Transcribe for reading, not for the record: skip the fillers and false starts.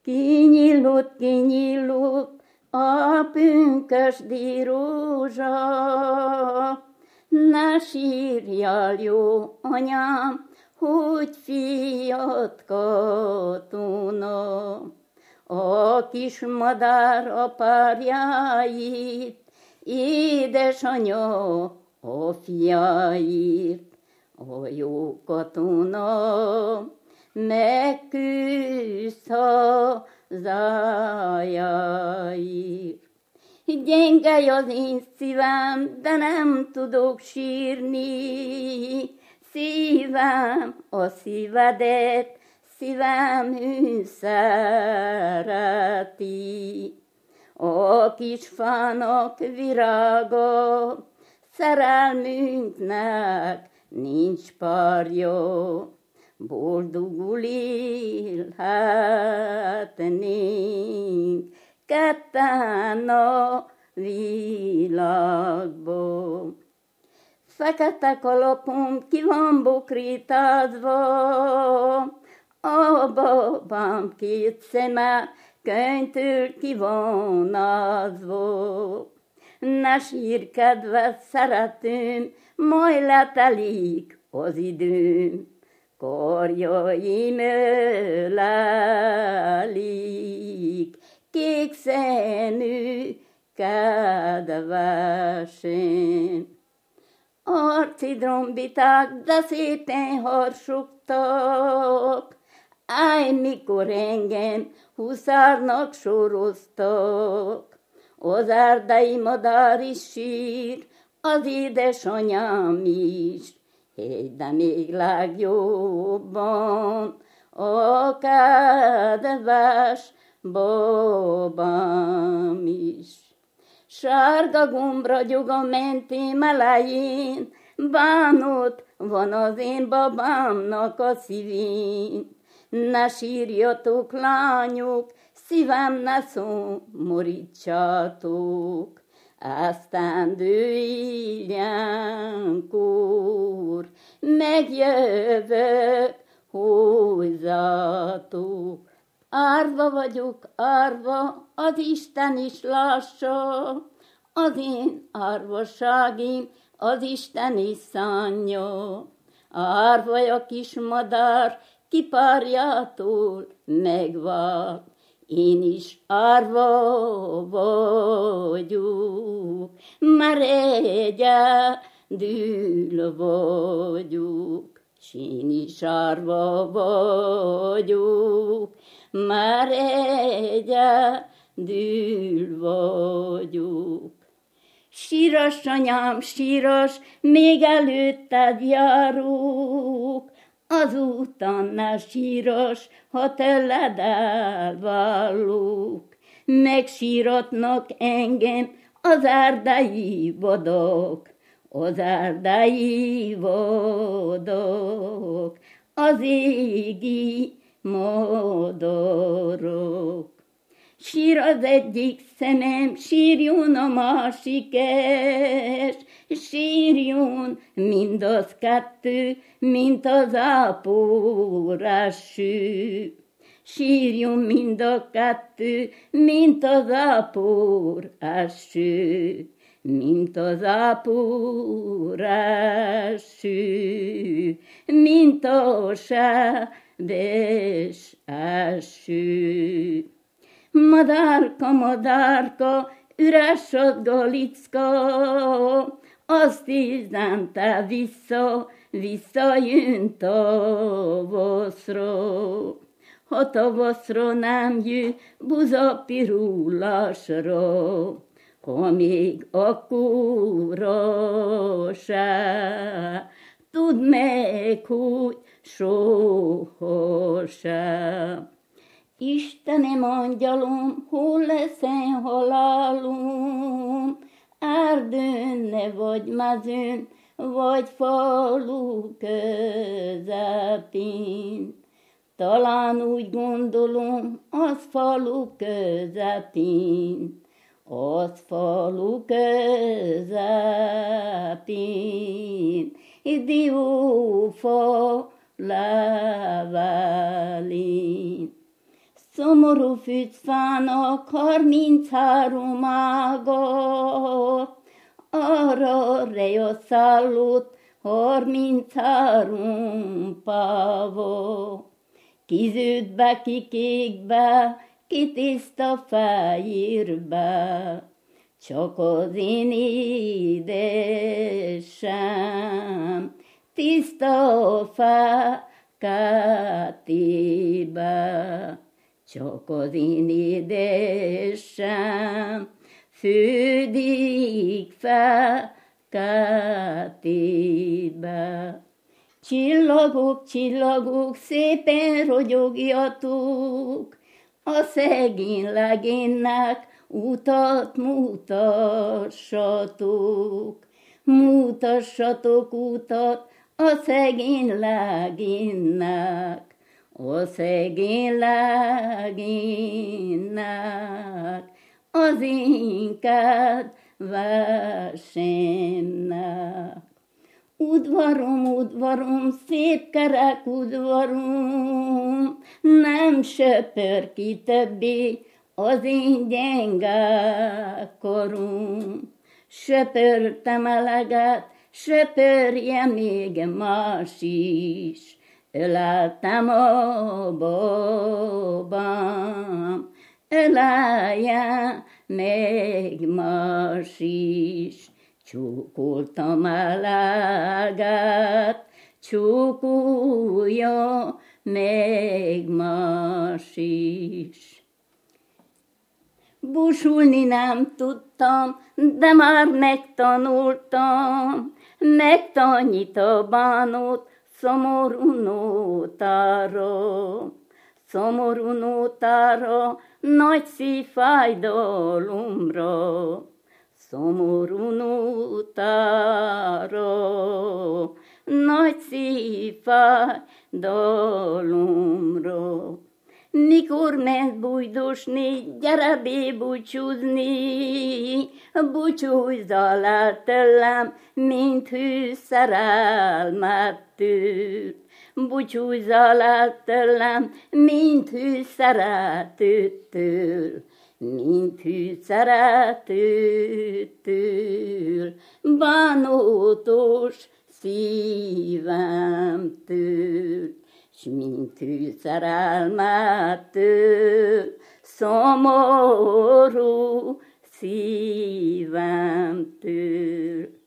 Kinyílt a pünkösdi rózsa, ne sírjál, jó anyám, hogy fiad katona. A kis madár a párjáit, édesanya a fiáit. A jó katona megküzd hazájáért. Gyenge az én szívem, de nem tudok sírni. Szívem a szívedet, szívem szereti. A kis fának virága, szerelmünknek nincs párja. Boldogul élhetnénk ketten a világban. Fekete kalapom ki van bokrítázva, a babám két szeme könyvtől ki van ázva. Ne sírj, kedves szeretőm, majd letelik az időm. Karjaim ölelik, kék színű kedvesem. Arci drombiták, de szépen harsogtak, áj, mikor engem huszárnak soroztak. Az erdei madár is sír, az édesanyám is, de még legjobban a kedves babám is. Sárga gombragyog a mentém elején, bánat van az én babámnak a szívén. Ne sírjatok, lányok, szívem ne szomorítsátok, esztendő ilyenkor megjövök hozzátok. Árva vagyok, árva, az Isten is lássa, az én árvaságim az Isten is szánja. Árva a kis madár kipárjától megvág, én is árva vagyok, már egyedül vagyok. S én is árva vagyok, már egyedül vagyok. Síras, anyám, síras, még előtted járok, azután ne síras, ha tőled elvállok. Megsíratnak engem az erdei vadak, az erdei vadak, az égi madarak. Sír az egyik szemem, sírjon a másik es, sírjon mindaz kettő, mint az ápórás sű. Sírjon mind a kettő, mint az ápórás sű, mint az ápórás sű, mint a sedes eső. Madárka, madárka, üres a galicka, azt üzente vissza, visszajön tavaszra. Ha tavaszra nem jön, buza pirulásra, ha még akkora se, tudd meg, hogy soha se. Istenem, angyalom, hol leszen halálom, erdőn vagy mezőn, vagy falu közepén. Talán úgy gondolom, az falu közepén, az falu közepén, diófa levelén. szomorú fücfának 33 ága, arra reja szállott 33 páva. Kiződbe, kikékbe, kitiszta fejérbe, csak az én édesem tiszta feketébe, csak az én édesem fődik feketébe. Csillagok, csillagok, szépen rogyogjatok, a szegény legénynek utat mutassatok. Mutassatok utat a szegény legénynek, a szegény legénynek, az én kedvesemnek. Udvarom, udvarom, szép kerek udvarom, nem söpör ki többé az én gyenge karom. Söpörtem eleget, söpörje még más is, öleltem a babám, ölelje még más is. Csókoltam eleget, csókolja még más is. Búsulni nem tudtam, de már megtanultam, megtanít a bánat szomorú nótára, nagy szívfájdalomra. Szomorú nótára, nagy szívfájdalomra. Mikor ment bújdosni, gyere bé búcsúzni, búcsúzzál el tőlem, mint hű szerelmet tűrt. Búcsúzzál el tőlem, mint hű szeretőtől, mint hű szeretőtől, bánatos szívemtől, s mint hű szerelmettől, szomorú szívemtől.